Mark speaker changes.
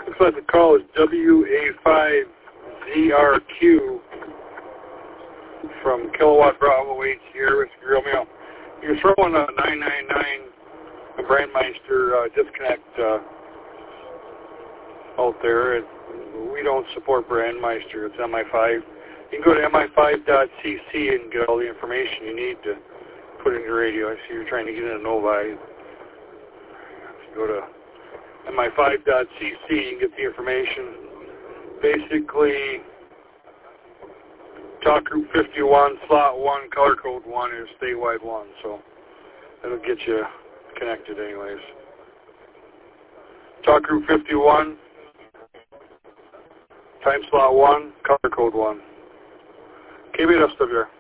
Speaker 1: Looks like the call is WA5ZRQ from Kilowatt Bravo 8 here with Grill Mail. You're throwing a 999 Brandmeister disconnect out there. We don't support Brandmeister. It's MI5. You can go to mi5.cc and get all the information you need to put in your radio. I see you're trying to get in a Novi. Go to mi5.cc, you can get the information. Basically, Talk Group 51, slot 1, color code 1 is statewide 1, so that'll get you connected anyways. Talk Group 51, time slot 1, color code 1. KBSWR.